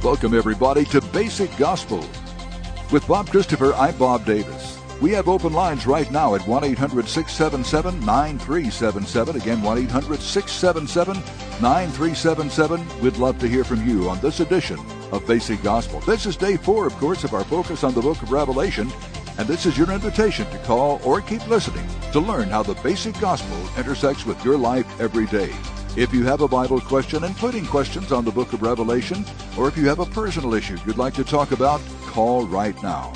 Welcome, everybody, to Basic Gospel. With Bob Christopher, I'm Bob Davis. We have open lines right now at 1-800-677-9377. Again, 1-800-677-9377. We'd love to hear from you on this edition of Basic Gospel. This is day 4, of course, of our focus on the book of Revelation, and this is your invitation to call or keep listening to learn how the Basic Gospel intersects with your life every day. If you have a Bible question, including questions on the book of Revelation, or if you have a personal issue you'd like to talk about, call right now.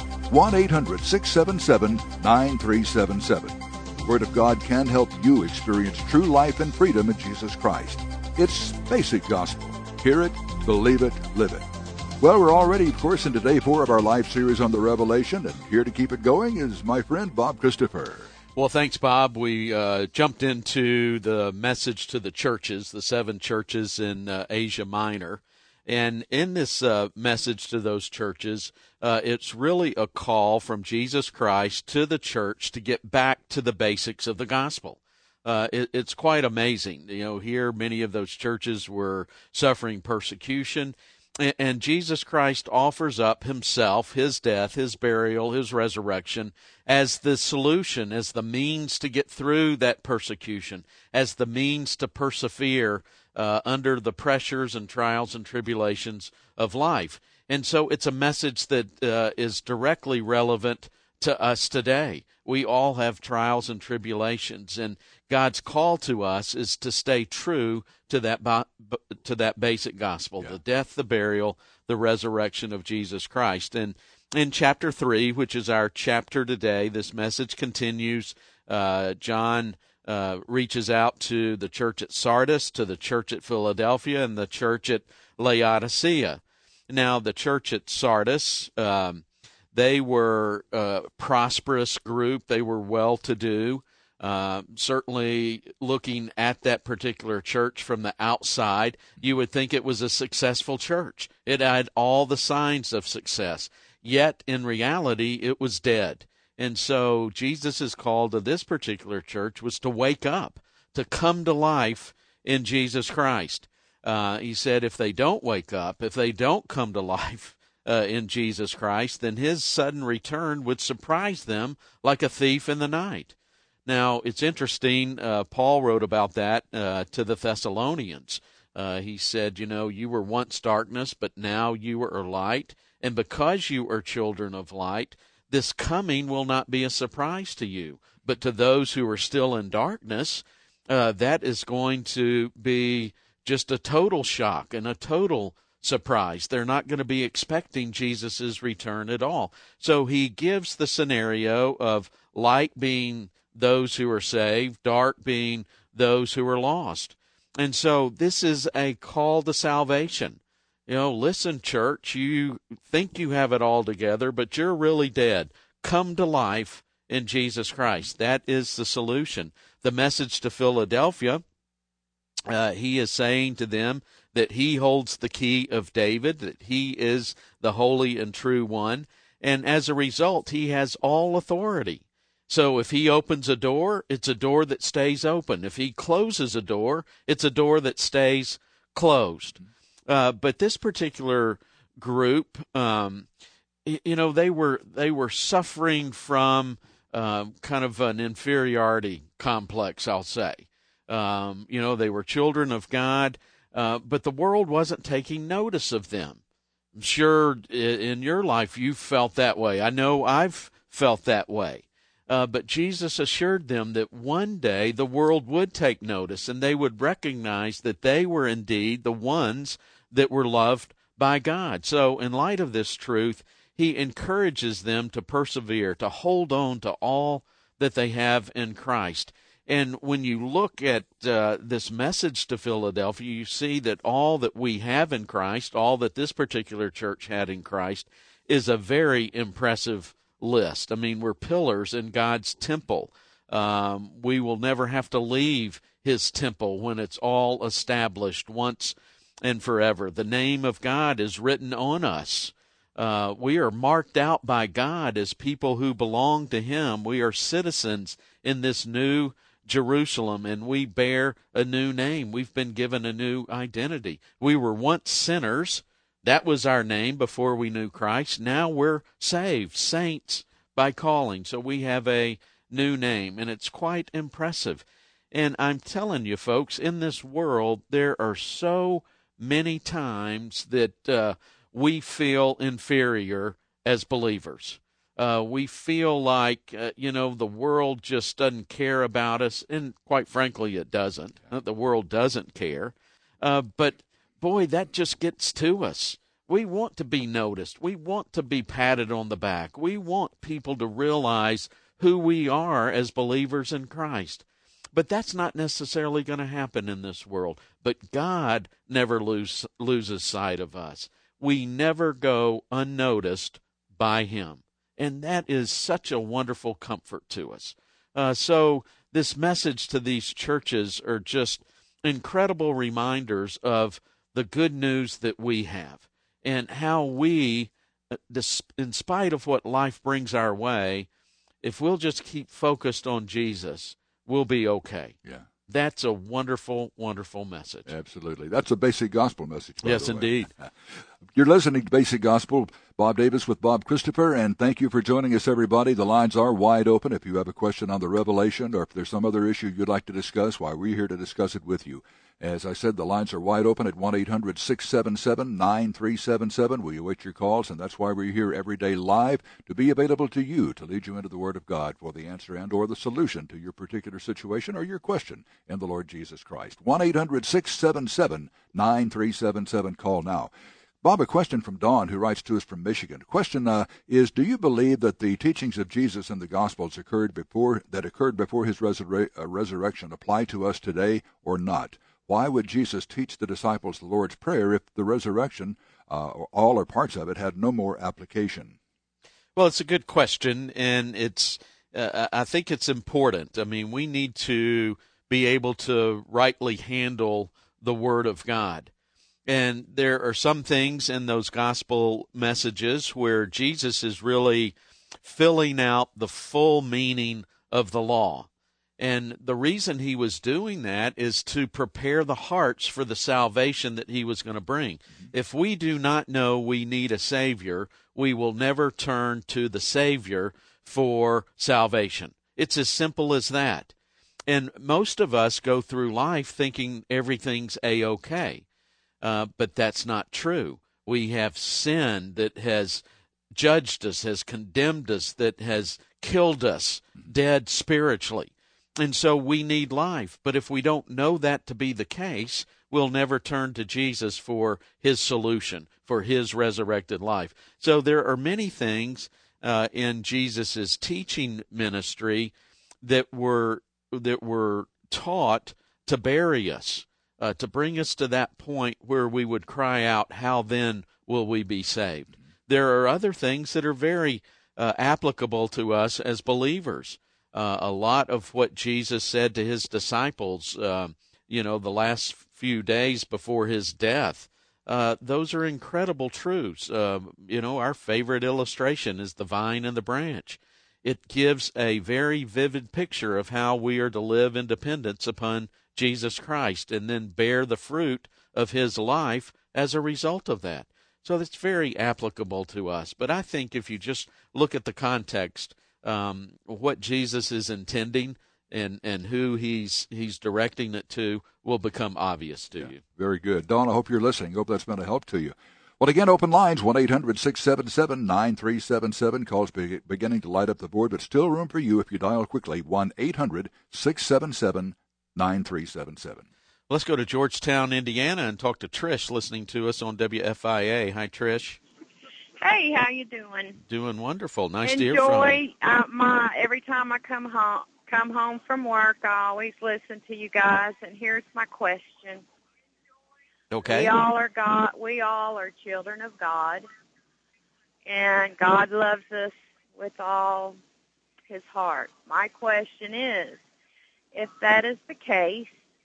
1-800-677-9377. The Word of God can help you experience true life and freedom in Jesus Christ. It's Basic Gospel. Hear it, believe it, live it. Well, we're already, of course, into day 4 of our life series on the Revelation, and here to keep it going is my friend Bob Christopher. Well, thanks, Bob. We jumped into the message to the churches, the 7 churches in Asia Minor. And in this message to those churches, it's really a call from Jesus Christ to the church to get back to the basics of the gospel. It's quite amazing. You know, here many of those churches were suffering persecution. And Jesus Christ offers up himself, his death, his burial, his resurrection as the solution, as the means to get through that persecution, as the means to persevere under the pressures and trials and tribulations of life. And so it's a message that is directly relevant to us today. We all have trials and tribulations, and God's call to us is to stay true to that basic gospel, the death, the burial, the resurrection of Jesus Christ. And in chapter 3, which is our chapter today, this message continues. John reaches out to the church at Sardis, to the church at Philadelphia, and the church at Laodicea. Now, the church at Sardis, they were a prosperous group. They were well-to-do. Certainly looking at that particular church from the outside, you would think it was a successful church. It had all the signs of success. Yet, in reality, it was dead. And so Jesus' call to this particular church was to wake up, to come to life in Jesus Christ. He said if they don't wake up, if they don't come to life in Jesus Christ, then his sudden return would surprise them like a thief in the night. Now, it's interesting, Paul wrote about that to the Thessalonians. He said, you know, you were once darkness, but now you are light. And because you are children of light, this coming will not be a surprise to you. But to those who are still in darkness, that is going to be just a total shock and a total surprise. They're not going to be expecting Jesus' return at all. So he gives the scenario of light being those who are saved, dark being those who are lost. And so this is a call to salvation. You know, listen, church, you think you have it all together, but you're really dead. Come to life in Jesus Christ. That is the solution. The message to Philadelphia, he is saying to them that he holds the key of David, that he is the holy and true one, and as a result, he has all authority. So if he opens a door, it's a door that stays open. If he closes a door, it's a door that stays closed. But this particular group, you know, they were suffering from kind of an inferiority complex, I'll say. You know, they were children of God, but the world wasn't taking notice of them. I'm sure in your life you've felt that way. I know I've felt that way. But Jesus assured them that one day the world would take notice and they would recognize that they were indeed the ones that were loved by God. So in light of this truth, he encourages them to persevere, to hold on to all that they have in Christ. And when you look at this message to Philadelphia, you see that all that we have in Christ, all that this particular church had in Christ, is a very impressive list. I mean, we're pillars in God's temple. We will never have to leave his temple when it's all established once and forever. The name of God is written on us. We are marked out by God as people who belong to him. We are citizens in this new Jerusalem, and we bear a new name. We've been given a new identity. We were once sinners, That was our name before we knew Christ. Now we're saved, saints by calling. So we have a new name, and it's quite impressive. And I'm telling you, folks, in this world, there are so many times that we feel inferior as believers. We feel like, the world just doesn't care about us, and quite frankly, it doesn't. The world doesn't care. But, boy, that just gets to us. We want to be noticed. We want to be patted on the back. We want people to realize who we are as believers in Christ. But that's not necessarily going to happen in this world. But God never loses sight of us. We never go unnoticed by Him. And that is such a wonderful comfort to us. So this message to these churches are just incredible reminders of the good news that we have and how we, in spite of what life brings our way, if we'll just keep focused on Jesus, we'll be okay. Yeah. That's a wonderful, wonderful message. Absolutely. That's a basic gospel message, by Yes, the way. indeed. You're listening to Basic Gospel. Bob Davis with Bob Christopher, and thank you for joining us, everybody. The lines are wide open. If you have a question on the Revelation or if there's some other issue you'd like to discuss, why, we're here to discuss it with you. As I said, the lines are wide open at 1-800-677-9377. We await your calls, and that's why we're here every day live, to be available to you, to lead you into the Word of God for the answer and or the solution to your particular situation or your question in the Lord Jesus Christ. 1-800-677-9377. Call now. Bob, a question from Dawn, who writes to us from Michigan. Question is, do you believe that the teachings of Jesus in the Gospels occurred before his resurrection apply to us today or not? Why would Jesus teach the disciples the Lord's Prayer if the resurrection, all or parts of it, had no more application? Well, it's a good question, and I think it's important. I mean, we need to be able to rightly handle the Word of God. And there are some things in those gospel messages where Jesus is really filling out the full meaning of the law. And the reason he was doing that is to prepare the hearts for the salvation that he was going to bring. If we do not know we need a Savior, we will never turn to the Savior for salvation. It's as simple as that. And most of us go through life thinking everything's A-okay. But that's not true. We have sin that has judged us, has condemned us, that has killed us dead spiritually. And so we need life. But if we don't know that to be the case, we'll never turn to Jesus for his solution, for his resurrected life. So there are many things in Jesus' teaching ministry that were taught to bury us. To bring us to that point where we would cry out, how then will we be saved? There are other things that are very applicable to us as believers. A lot of what Jesus said to his disciples, the last few days before his death, those are incredible truths. Our favorite illustration is the vine and the branch. It gives a very vivid picture of how we are to live in dependence upon Jesus Christ and then bear the fruit of his life as a result of that. So that's very applicable to us. But I think if you just look at the context, what Jesus is intending and who he's directing it to will become obvious to you. Very good. Dawn, I hope you're listening. Hope that's been a help to you. Well, again, open lines, 1-800-677-9377. Calls beginning to light up the board, but still room for you if you dial quickly, 1-800-677-9377. Let's go to Georgetown, Indiana, and talk to Trish, listening to us on WFIA. Hi, Trish. Hey, how you doing? Doing wonderful. Nice to hear from you. Every time I come home from work, I always listen to you guys, and here's my question. Okay. We all are children of God, and God loves us with all his heart. My question is, if that is the case,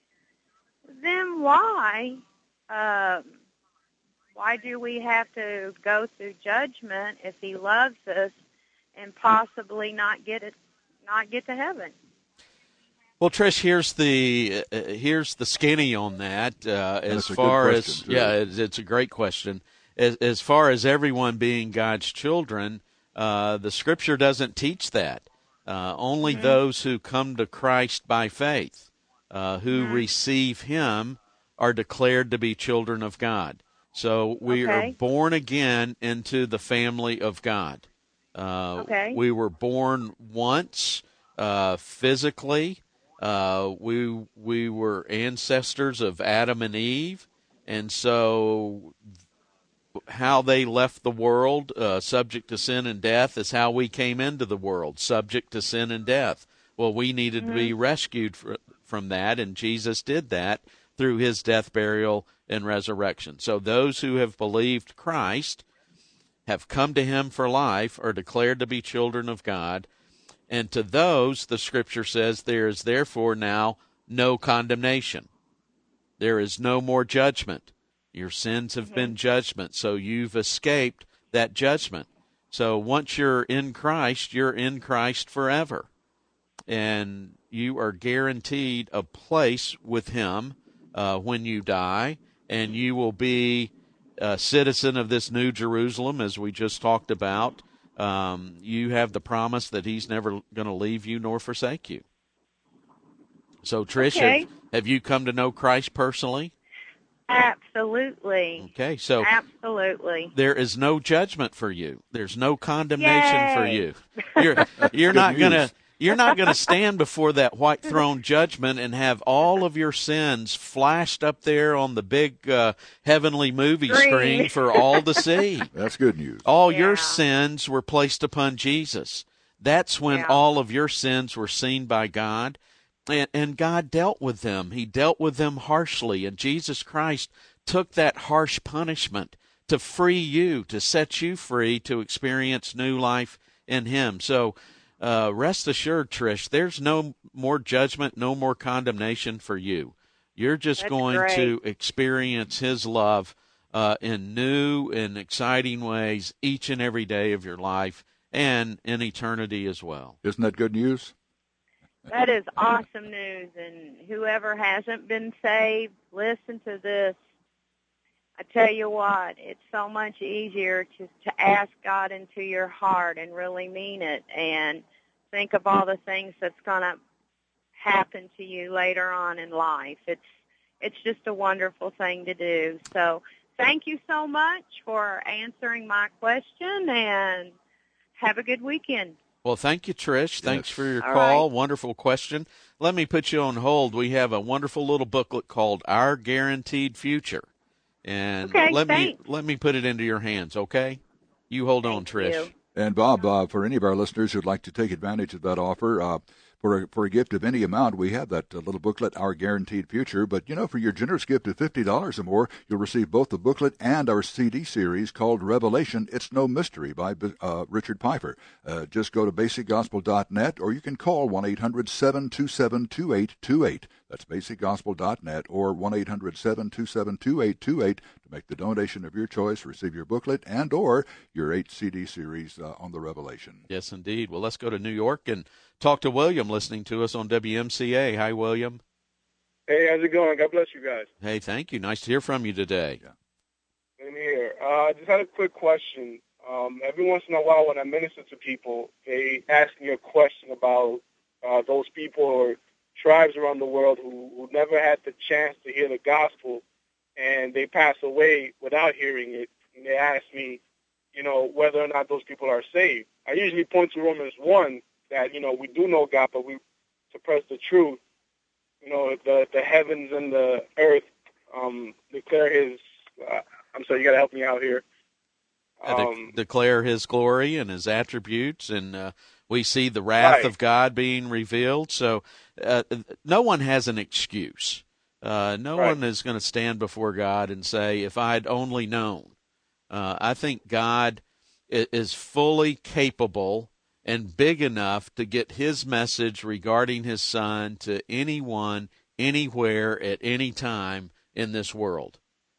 then why do we have to go through judgment if he loves us and possibly not get to heaven? Well, Trish, here's the skinny on that. As far as it's a great question. as far as everyone being God's children, the Scripture doesn't teach that. Only those who come to Christ by faith, who receive Him, are declared to be children of God. So we are born again into the family of God. We were born once physically. We were ancestors of Adam and Eve, and so how they left the world, subject to sin and death, is how we came into the world, subject to sin and death. Well, we needed to be rescued from that, and Jesus did that through His death, burial, and resurrection. So those who have believed Christ, have come to Him for life, are declared to be children of God. And to those, the Scripture says, there is therefore now no condemnation. There is no more judgment. Your sins have been judgment, so you've escaped that judgment. So once you're in Christ forever. And you are guaranteed a place with Him when you die, and you will be a citizen of this new Jerusalem, as we just talked about. You have the promise that He's never going to leave you nor forsake you. So, Trish, have you come to know Christ personally? Absolutely. Okay, so absolutely, there is no judgment for you. There's no condemnation for you. You're not going to stand before that white throne judgment and have all of your sins flashed up there on the big heavenly movie screen for all to see. That's good news. All your sins were placed upon Jesus. That's when all of your sins were seen by God. And God dealt with them. He dealt with them harshly. And Jesus Christ took that harsh punishment to free you, to set you free, to experience new life in Him. So rest assured, Trish, there's no more judgment, no more condemnation for you. You're just going to experience His love in new and exciting ways each and every day of your life and in eternity as well. Isn't that good news? That is awesome news, and whoever hasn't been saved, listen to this. I tell you what, it's so much easier to ask God into your heart and really mean it and think of all the things that's going to happen to you later on in life. It's just a wonderful thing to do. So thank you so much for answering my question, and have a good weekend. Well, thank you, Trish. Thanks for your call. Right. Wonderful question. Let me put you on hold. We have a wonderful little booklet called Our Guaranteed Future. And let me put it into your hands, okay? You hold on, Trish. You. And Bob, for any of our listeners who'd like to take advantage of that offer, for a gift of any amount, we have that little booklet, Our Guaranteed Future. But, for your generous gift of $50 or more, you'll receive both the booklet and our CD series called Revelation, It's No Mystery by Richard Piper. Just go to basicgospel.net, or you can call 1-800-727-2828. That's basicgospel.net or 1-800-727-2828 to make the donation of your choice, receive your booklet and or your 8 CD series on the Revelation. Yes, indeed. Well, let's go to New York and talk to William listening to us on WMCA. Hi, William. Hey, how's it going? God bless you guys. Hey, thank you. Nice to hear from you today. I'm here. I just had a quick question. Every once in a while when I minister to people, they ask me a question about those people or tribes around the world who never had the chance to hear the gospel, and they pass away without hearing it. And they ask me, whether or not those people are saved. I usually point to Romans 1 that, we do know God, but we suppress the truth. The heavens and the earth declare His. I'm sorry, you got to help me out here. Declare His glory and His attributes, and we see the wrath of God being revealed. So no one has an excuse. No one is going to stand before God and say, if I'd only known. I think God is fully capable and big enough to get His message regarding His Son to anyone, anywhere, at any time in this world.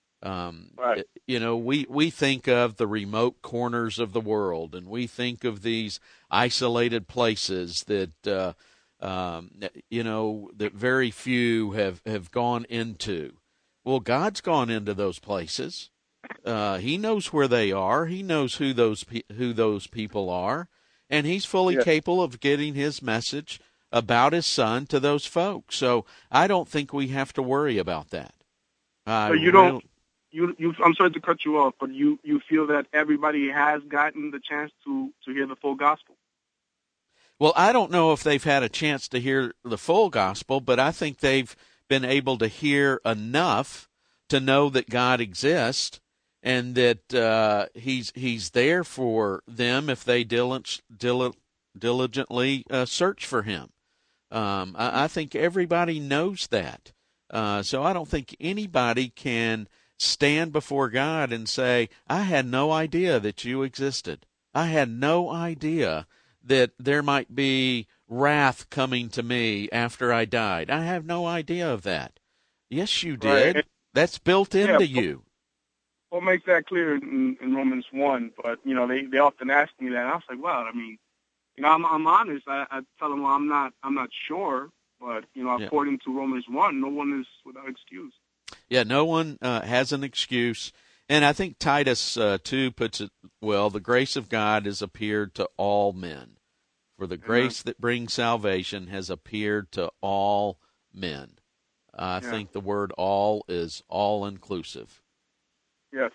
We think of the remote corners of the world, and we think of these isolated places that that very few have gone into. Well, God's gone into those places. He knows where they are. He knows who those people are, and he's fully capable of getting his message about his son to those folks. So I don't think we have to worry about that. So you don't. I'm sorry to cut you off, but you feel that everybody has gotten the chance to hear the full gospel? Well, I don't know if they've had a chance to hear the full gospel, but I think they've been able to hear enough to know that God exists and that he's there for them if they diligently search for him. I think everybody knows that. So I don't think anybody can stand before God and say, I had no idea that you existed. I had no idea that there might be wrath coming to me after I died. I have no idea of that. Yes, you did. Right. That's built into you. We'll make that clear in Romans 1, but, they often ask me that, and I was like, well, I mean, I'm honest. I tell them, well, I'm not sure, but, according to Romans 1, no one is without excuse. Yeah, no one has an excuse. And I think Titus 2 puts it well, the grace of God has appeared to all men. For the grace that brings salvation has appeared to all men. I think the word all is all-inclusive. Yes.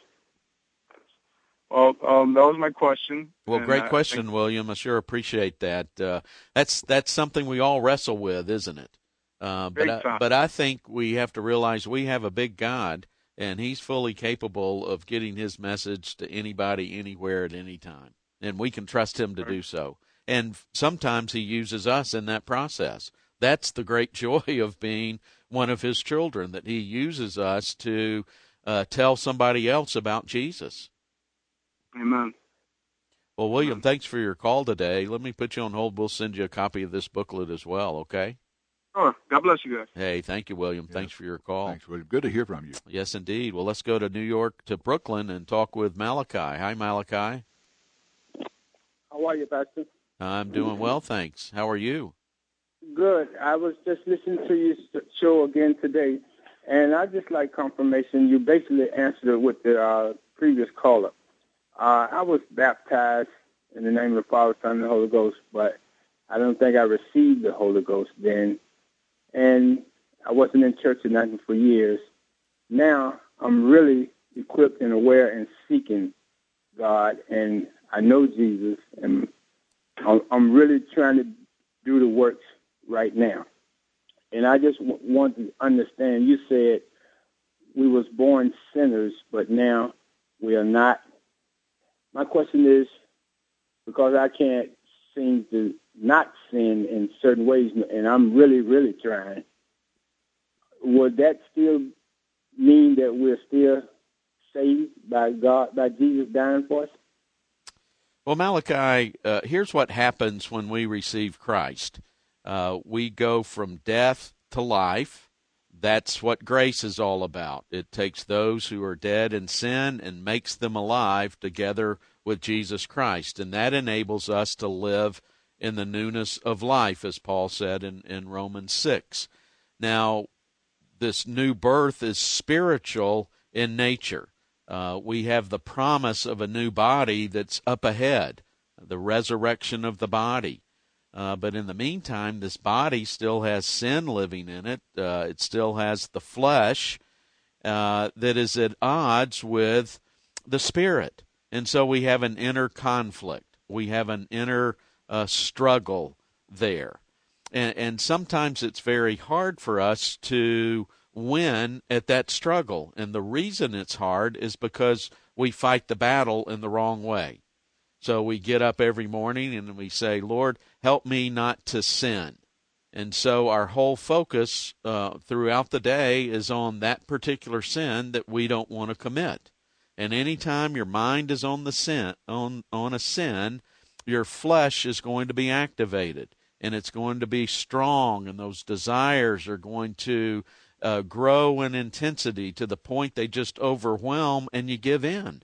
Well, that was my question. Well, great question, William. I sure appreciate that. That's something we all wrestle with, isn't it? But I think we have to realize we have a big God, and he's fully capable of getting his message to anybody, anywhere, at any time. And we can trust him to do so. And sometimes he uses us in that process. That's the great joy of being one of his children, that he uses us to tell somebody else about Jesus. Amen. Well, William, thanks for your call today. Let me put you on hold. We'll send you a copy of this booklet as well, okay? Sure. God bless you guys. Hey, thank you, William. Yeah. Thanks for your call. Thanks, William. Good to hear from you. Yes, indeed. Well, let's go to New York, to Brooklyn, and talk with Malachi. Hi, Malachi. How are you, Pastor? I'm doing well, thanks. How are you? Good. I was just listening to your show again today, and I just like confirmation. You basically answered it with the previous caller. I was baptized in the name of the Father, Son, and the Holy Ghost, but I don't think I received the Holy Ghost then, and I wasn't in church or nothing for years. Now I'm really equipped and aware and seeking God, and I know Jesus, and I'm really trying to do the works right now. And I just want to understand, you said we was born sinners, but now we are not. My question is, because I can't seem to not sin in certain ways, and I'm really, really trying, would that still mean that we're still saved by God, by Jesus dying for us? Well, Malachi, here's what happens when we receive Christ. We go from death to life. That's what grace is all about. It takes those who are dead in sin and makes them alive together with Jesus Christ. And that enables us to live in the newness of life, as Paul said in Romans 6. Now, this new birth is spiritual in nature. We have the promise of a new body that's up ahead, the resurrection of the body. But in the meantime, this body still has sin living in it. It still has the flesh that is at odds with the spirit. And so we have an inner conflict. We have an inner struggle there. And sometimes it's very hard for us to win at that struggle. And the reason it's hard is because we fight the battle in the wrong way. So we get up every morning and we say, Lord, help me not to sin. And so our whole focus throughout the day is on that particular sin that we don't want to commit. And anytime your mind is on the sin, on a sin, your flesh is going to be activated, and it's going to be strong, and those desires are going to grow in intensity to the point they just overwhelm and you give in.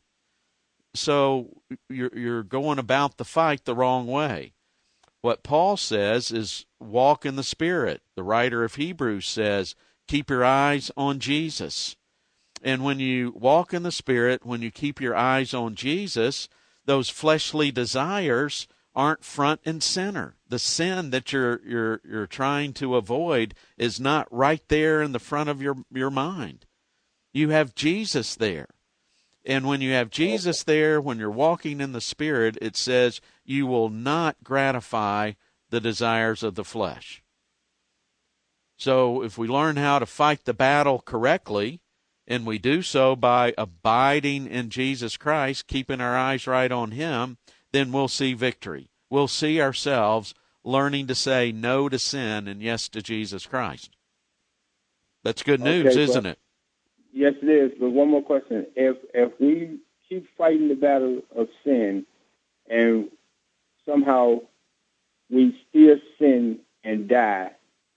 So you're going about the fight the wrong way. What Paul says is walk in the Spirit. The writer of Hebrews says, keep your eyes on Jesus. And when you walk in the Spirit, when you keep your eyes on Jesus, those fleshly desires aren't front and center. The sin that you're trying to avoid is not right there in the front of your mind. You have Jesus there. And when you have Jesus there, when you're walking in the Spirit, it says you will not gratify the desires of the flesh. So if we learn how to fight the battle correctly, and we do so by abiding in Jesus Christ, keeping our eyes right on Him, then we'll see victory. We'll see ourselves learning to say no to sin and yes to Jesus Christ. That's good news, isn't it? Yes, it is. But one more question. If we keep fighting the battle of sin and somehow we still sin and die.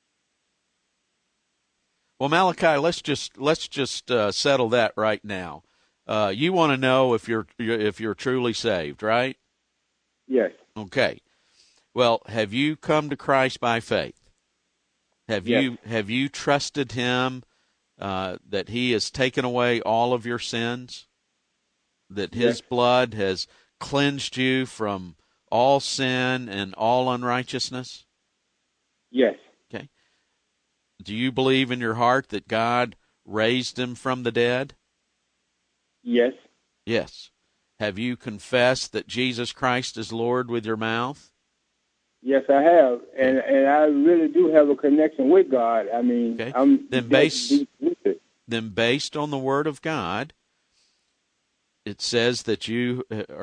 Well, Malachi, let's just settle that right now. You want to know if you're truly saved, right? Yes. Okay. Well, have you come to Christ by faith? Have you trusted Him that He has taken away all of your sins? That His blood has cleansed you from all sin and all unrighteousness? Yes. Okay. Do you believe in your heart that God raised Him from the dead? Yes. Yes. Have you confessed that Jesus Christ is Lord with your mouth? Yes, I have, and I really do have a connection with God. I mean, okay. I'm then based on the Word of God, it says that you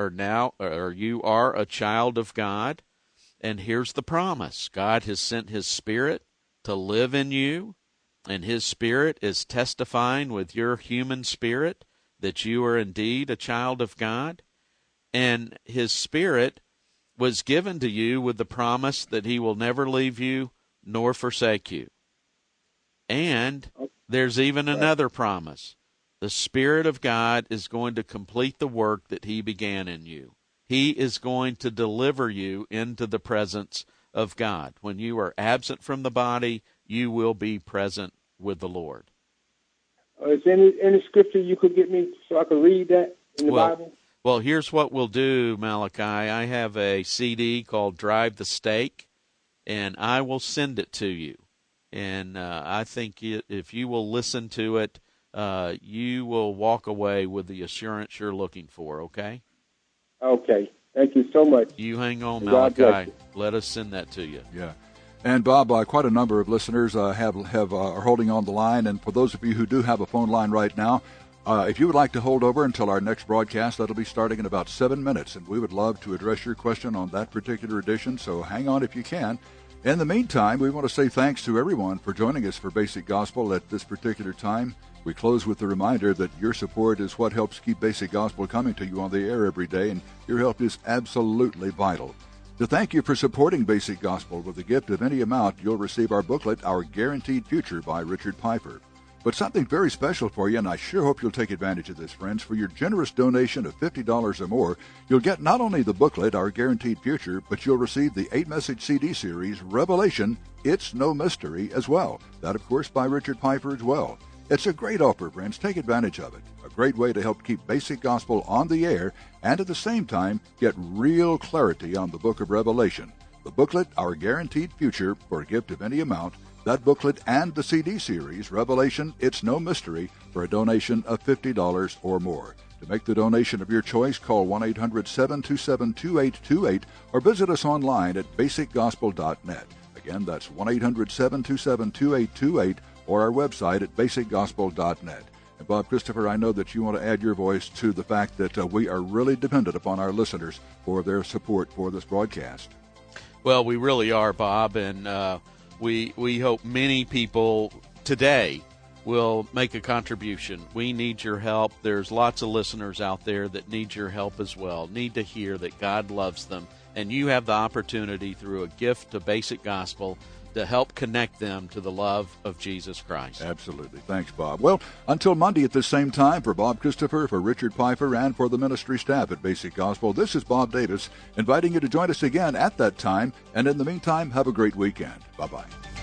are a child of God, and here's the promise: God has sent His Spirit to live in you, and His Spirit is testifying with your human spirit that you are indeed a child of God, and His Spirit was given to you with the promise that He will never leave you nor forsake you. And there's even another promise. The Spirit of God is going to complete the work that He began in you. He is going to deliver you into the presence of God. When you are absent from the body, you will be present with the Lord. Is there any scripture you could get me so I could read that in the Bible? Well, here's what we'll do, Malachi. I have a CD called Drive the Stake, and I will send it to you. And I think if you will listen to it, you will walk away with the assurance you're looking for, okay? Okay. Thank you so much. You hang on, Malachi. Let us send that to you. Yeah. And, Bob, quite a number of listeners are holding on the line. And for those of you who do have a phone line right now, if you would like to hold over until our next broadcast, that'll be starting in about 7 minutes, and we would love to address your question on that particular edition, so hang on if you can. In the meantime, we want to say thanks to everyone for joining us for Basic Gospel at this particular time. We close with the reminder that your support is what helps keep Basic Gospel coming to you on the air every day, and your help is absolutely vital. To thank you for supporting Basic Gospel with a gift of any amount, you'll receive our booklet, Our Guaranteed Future by Richard Piper. But something very special for you, and I sure hope you'll take advantage of this, friends. For your generous donation of $50 or more, you'll get not only the booklet, Our Guaranteed Future, but you'll receive the 8-message CD series, Revelation, It's No Mystery, as well. That, of course, by Richard Piper as well. It's a great offer, friends. Take advantage of it. A great way to help keep Basic Gospel on the air and at the same time get real clarity on the book of Revelation. The booklet, Our Guaranteed Future, for a gift of any amount, that booklet and the CD series, Revelation, It's No Mystery, for a donation of $50 or more. To make the donation of your choice, call 1-800-727-2828 or visit us online at basicgospel.net. Again, that's 1-800-727-2828 or our website at basicgospel.net. And Bob Christopher, I know that you want to add your voice to the fact that we are really dependent upon our listeners for their support for this broadcast. Well, we really are, Bob, and we hope many people today will make a contribution. We need your help. There's lots of listeners out there that need your help as well, need to hear that God loves them, and you have the opportunity through a gift to Basic Gospel to help connect them to the love of Jesus Christ. Absolutely. Thanks, Bob. Well, until Monday at this same time, for Bob Christopher, for Richard Piper, and for the ministry staff at Basic Gospel, this is Bob Davis, inviting you to join us again at that time. And in the meantime, have a great weekend. Bye-bye.